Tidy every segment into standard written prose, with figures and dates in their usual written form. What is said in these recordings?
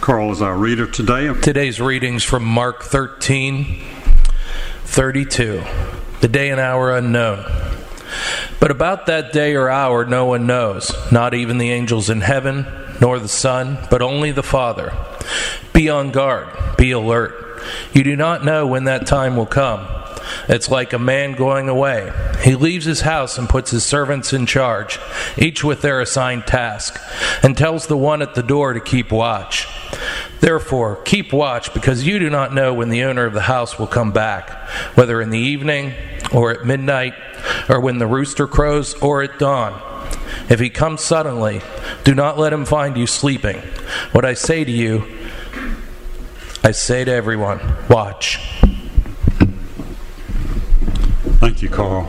Carl is our reader today. Today's readings from Mark 13:32. The day and hour unknown. But about that day or hour no one knows, not even the angels in heaven, nor the Son, but only the Father. Be on guard, be alert. You do not know when that time will come. It's like a man going away. He leaves his house and puts his servants in charge, each with their assigned task, and tells the one at the door to keep watch. Therefore, keep watch, because you do not know when the owner of the house will come back, whether in the evening, or at midnight, or when the rooster crows, or at dawn. If he comes suddenly, do not let him find you sleeping. What I say to you, I say to everyone, watch. Thank you, Carl.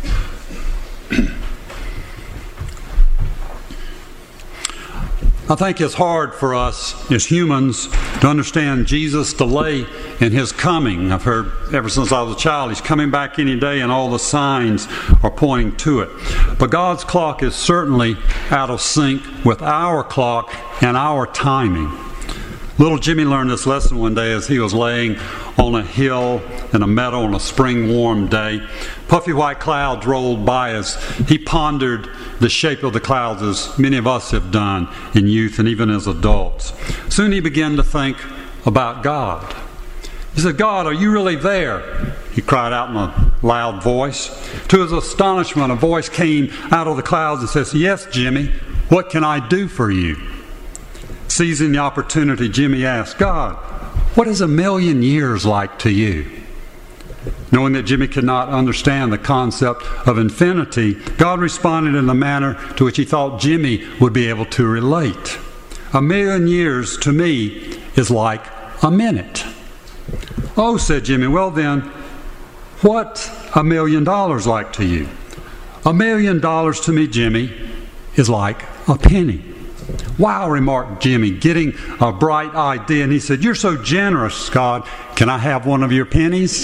I think it's hard for us as humans to understand Jesus' delay in his coming. I've heard ever since I was a child, he's coming back any day, and all the signs are pointing to it. But God's clock is certainly out of sync with our clock and our timing. Little Jimmy learned this lesson one day as he was laying on a hill in a meadow on a spring warm day. Puffy white clouds rolled by as he pondered the shape of the clouds, as many of us have done in youth and even as adults. Soon he began to think about God. He said, "God, are you really there?" He cried out in a loud voice. To his astonishment, a voice came out of the clouds and says, "Yes, Jimmy, what can I do for you?" Seizing the opportunity, Jimmy asked, "God, what is 1,000,000 years like to you?" Knowing that Jimmy could not understand the concept of infinity, God responded in the manner to which he thought Jimmy would be able to relate. 1,000,000 years to me is like a minute. "Oh," said Jimmy, "well then, what $1,000,000 like to you?" $1,000,000 to me, Jimmy, is like a penny. "Wow," remarked Jimmy, getting a bright idea, and he said, "You're so generous, God. Can I have one of your pennies?"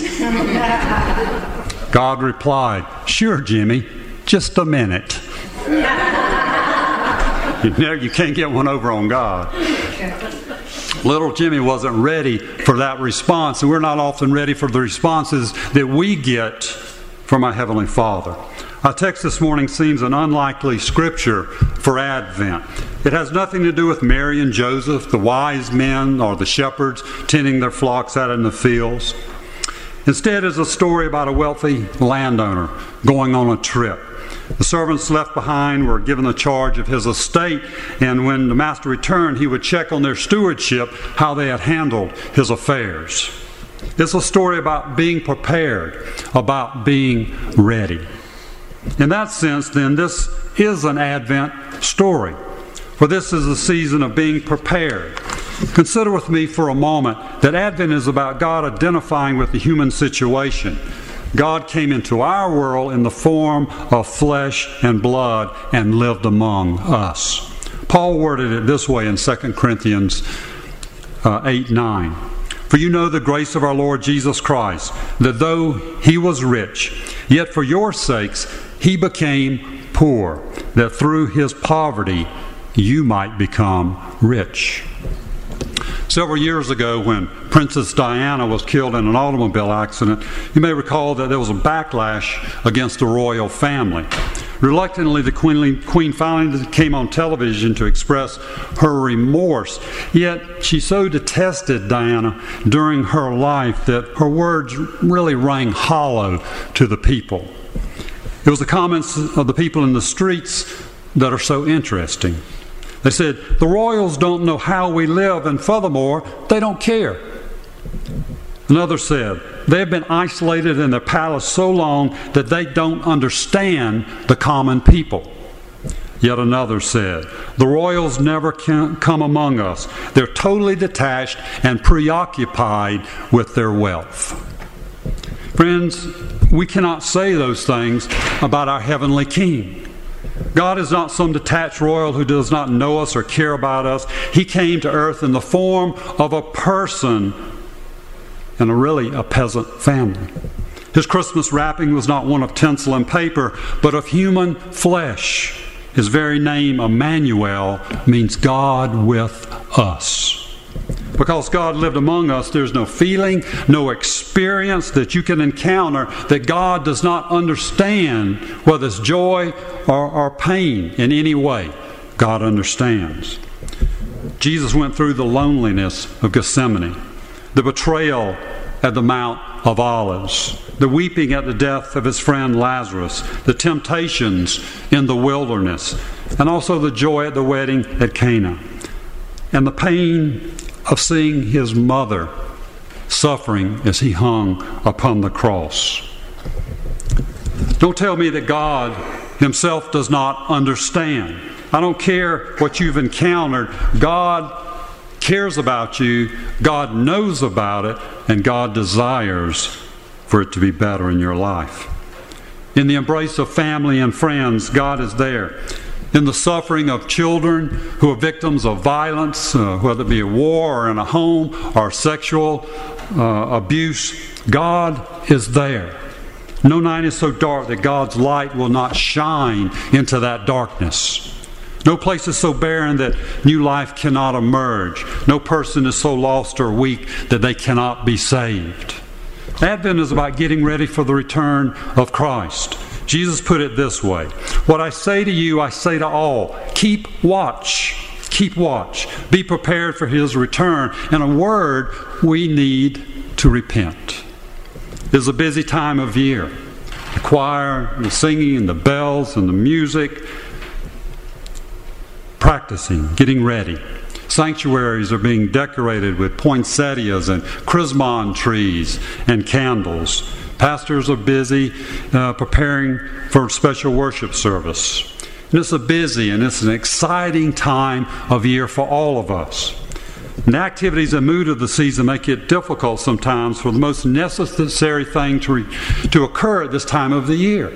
God replied, "Sure, Jimmy, just a minute." You can't get one over on God. Little Jimmy wasn't ready for that response, and we're not often ready for the responses that we get from our Heavenly Father. Our text this morning seems an unlikely scripture for Advent. It has nothing to do with Mary and Joseph, the wise men, or the shepherds tending their flocks out in the fields. Instead, it's a story about a wealthy landowner going on a trip. The servants left behind were given the charge of his estate, and when the master returned, he would check on their stewardship, how they had handled his affairs. It's a story about being prepared, about being ready. In that sense, then, this is an Advent story, for this is a season of being prepared. Consider with me for a moment that Advent is about God identifying with the human situation. God came into our world in the form of flesh and blood and lived among us. Paul worded it this way in 2 Corinthians 8:9. "For you know the grace of our Lord Jesus Christ, that though he was rich, yet for your sakes he became poor, that through his poverty you might become rich." Several years ago, when Princess Diana was killed in an automobile accident, you may recall that there was a backlash against the royal family. Reluctantly, the Queen finally came on television to express her remorse. Yet she so detested Diana during her life that her words really rang hollow to the people. It was the comments of the people in the streets that are so interesting. They said, "The royals don't know how we live, and furthermore, they don't care." Another said, "They have been isolated in their palace so long that they don't understand the common people." Yet another said, "The royals never can come among us. They're totally detached and preoccupied with their wealth." Friends, we cannot say those things about our heavenly King. God is not some detached royal who does not know us or care about us. He came to earth in the form of a person and a peasant family. His Christmas wrapping was not one of tinsel and paper, but of human flesh. His very name, Emmanuel, means God with us. Because God lived among us, there's no feeling, no experience that you can encounter that God does not understand, whether it's joy or pain in any way. God understands. Jesus went through the loneliness of Gethsemane, the betrayal at the Mount of Olives, the weeping at the death of his friend Lazarus, the temptations in the wilderness, and also the joy at the wedding at Cana, and the pain of seeing his mother suffering as he hung upon the cross. Don't tell me that God himself does not understand. I don't care what you've encountered. God cares about you, God knows about it, and God desires for it to be better in your life. In the embrace of family and friends, God is there. In the suffering of children who are victims of violence, whether it be a war or in a home or sexual abuse, God is there. No night is so dark that God's light will not shine into that darkness. No place is so barren that new life cannot emerge. No person is so lost or weak that they cannot be saved. Advent is about getting ready for the return of Christ. Jesus put it this way: what I say to you, I say to all. Keep watch. Keep watch. Be prepared for his return. In a word, we need to repent. It's a busy time of year. The choir, the singing, and the bells, and the music. Practicing, getting ready. Sanctuaries are being decorated with poinsettias and chrismon trees and candles. Pastors are busy preparing for special worship service. And it's a busy and it's an exciting time of year for all of us. And the activities and mood of the season make it difficult sometimes for the most necessary thing to occur at this time of the year: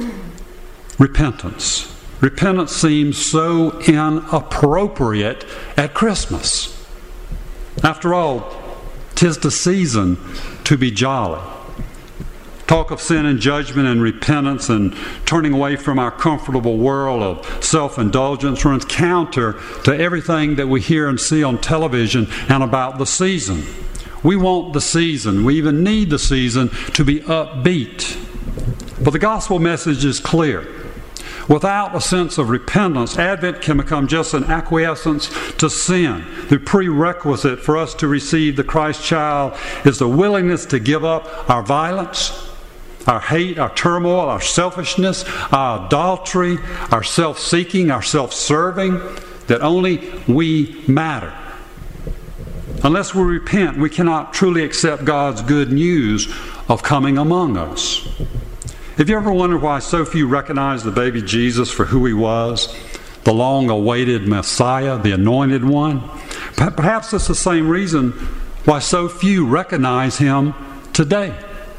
repentance. Repentance seems so inappropriate at Christmas. After all, 'tis the season to be jolly. Talk of sin and judgment and repentance and turning away from our comfortable world of self-indulgence runs counter to everything that we hear and see on television and about the season. We want the season, we even need the season to be upbeat. But the gospel message is clear. Without a sense of repentance, Advent can become just an acquiescence to sin. The prerequisite for us to receive the Christ child is the willingness to give up our violence, our hate, our turmoil, our selfishness, our adultery, our self-seeking, our self-serving, that only we matter. Unless we repent, we cannot truly accept God's good news of coming among us. Have you ever wondered why so few recognize the baby Jesus for who he was? The long-awaited Messiah, the anointed one? Perhaps it's the same reason why so few recognize him today.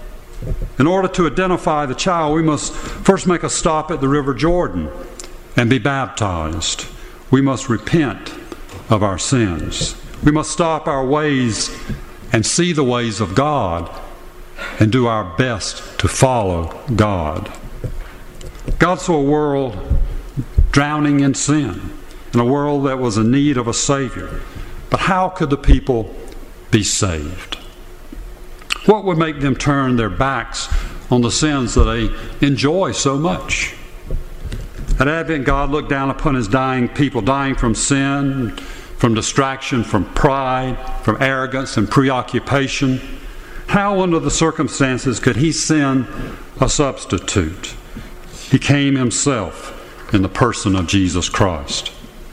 In order to identify the child, we must first make a stop at the River Jordan and be baptized. We must repent of our sins. We must stop our ways and see the ways of God and do our best to follow God. God saw a world drowning in sin, in a world that was in need of a Savior. But how could the people be saved? What would make them turn their backs on the sins that they enjoy so much? At Advent, God looked down upon his dying people, dying from sin, from distraction, from pride, from arrogance and preoccupation. How, under the circumstances, could he send a substitute? He came himself in the person of Jesus Christ.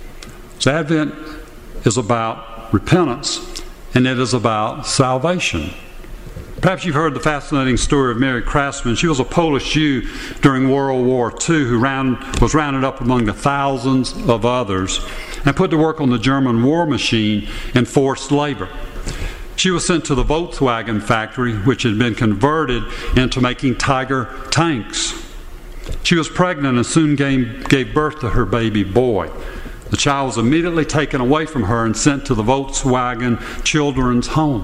So Advent is about repentance, and it is about salvation. Perhaps you've heard the fascinating story of Mary Craftsman. She was a Polish Jew during World War II who was rounded up among the thousands of others and put to work on the German war machine in forced labor. She was sent to the Volkswagen factory, which had been converted into making Tiger tanks. She was pregnant and soon gave birth to her baby boy. The child was immediately taken away from her and sent to the Volkswagen Children's Home.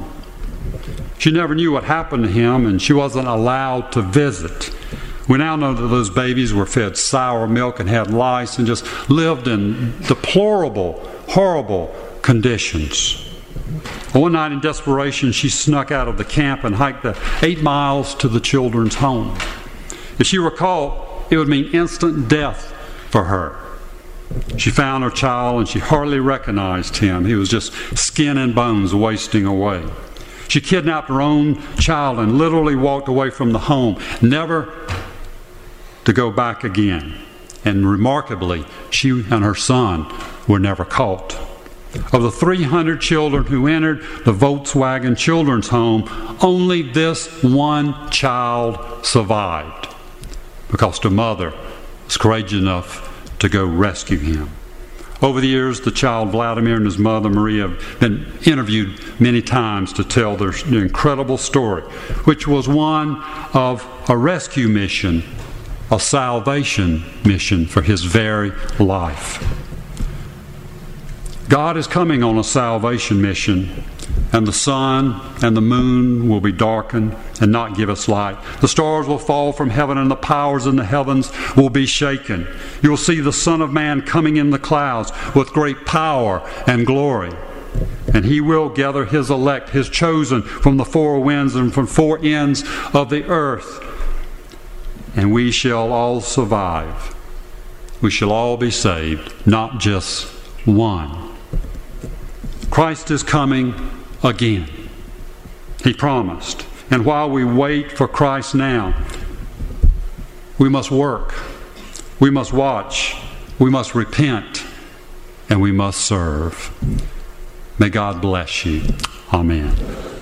She never knew what happened to him, and she wasn't allowed to visit. We now know that those babies were fed sour milk and had lice and just lived in deplorable, horrible conditions. One night in desperation, she snuck out of the camp and hiked the 8 miles to the children's home. If she were caught, it would mean instant death for her. She found her child and she hardly recognized him. He was just skin and bones wasting away. She kidnapped her own child and literally walked away from the home, never to go back again. And remarkably, she and her son were never caught. Of the 300 children who entered the Volkswagen Children's Home, only this one child survived because the mother was courageous enough to go rescue him. Over the years, the child Vladimir and his mother Maria have been interviewed many times to tell their incredible story, which was one of a rescue mission, a salvation mission for his very life. God is coming on a salvation mission, and the sun and the moon will be darkened and not give us light. The stars will fall from heaven, and the powers in the heavens will be shaken. You will see the Son of Man coming in the clouds with great power and glory. And he will gather his elect, his chosen, from the four winds and from four ends of the earth. And we shall all survive. We shall all be saved, not just one. Christ is coming again. He promised. And while we wait for Christ now, we must work, we must watch, we must repent, and we must serve. May God bless you. Amen.